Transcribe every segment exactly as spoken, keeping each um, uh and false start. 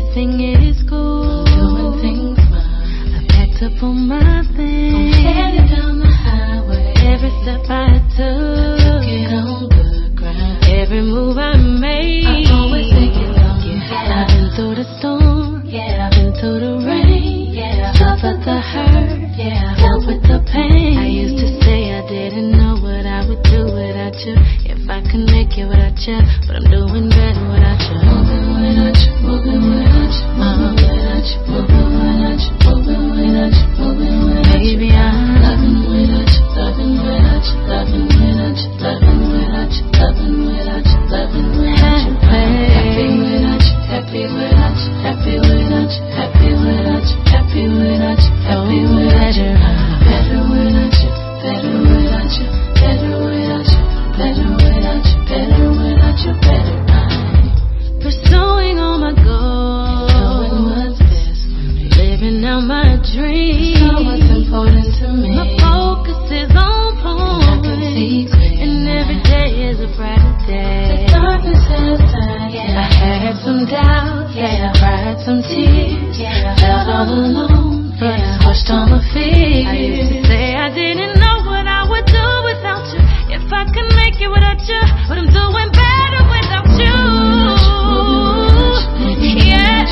everything is cool. I'm doing things fine. I packed up on my things. I'm headed down the highway. Every step I took, I took it on good ground. every move I made, I always take it on. yeah. I've been through the storm, Yeah. I've been through the rain, Yeah. suffered the hurt, Yeah. dealt with the pain. I used to say I didn't know what I would do without you, if I could make it without you, but I'm doing better without you. Moving without you, moving without you, moving without you, moving without you, moving without you, moving without you. Baby, I'm Loving without you, loving without you, loving without you, loving without you, loving without you, loving without you. Happy without you, happy without you, happy without you, happy without you, happy without you, happy without you. Better without you, better without you, better without you, better without you, better without you, better. I'm pursuing all my goals, doing what's best for me, living out my dreams. so what's important to me. My focus is on I can see point, clear and every now. day is a brighter day. The darkness has died, yeah. I had some doubts, yeah, I cried some tears, Yeah. felt all alone, but Yeah. pushed on my feet. I used to Yeah. say I didn't know what I would do without you, if I could make it without you, but I'm doing better without you. Yeah.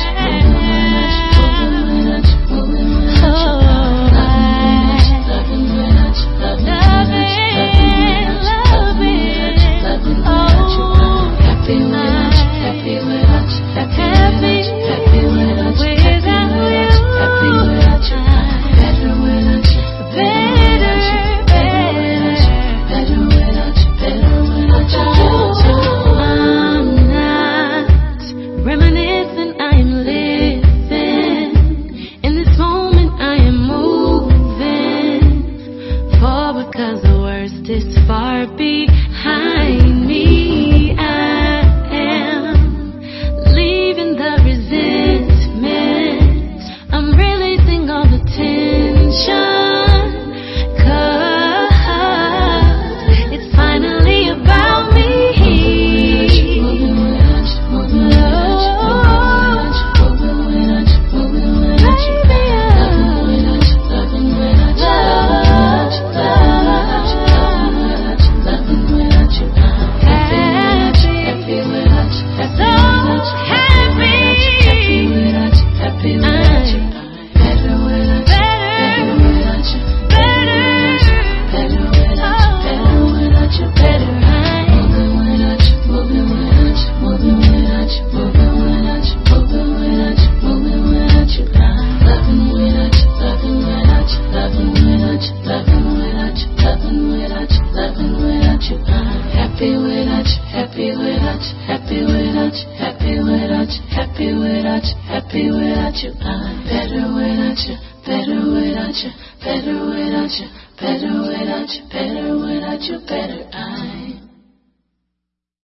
Cause the worst is far behind me. I am leaving the resentment. I'm releasing all the tension, cause it's finally about me. Happy without you, happy without you, happy without you, happy without you, happy without you, happy without you. I'm better without you, better without you, better without you, better without you, better without you, better. I'm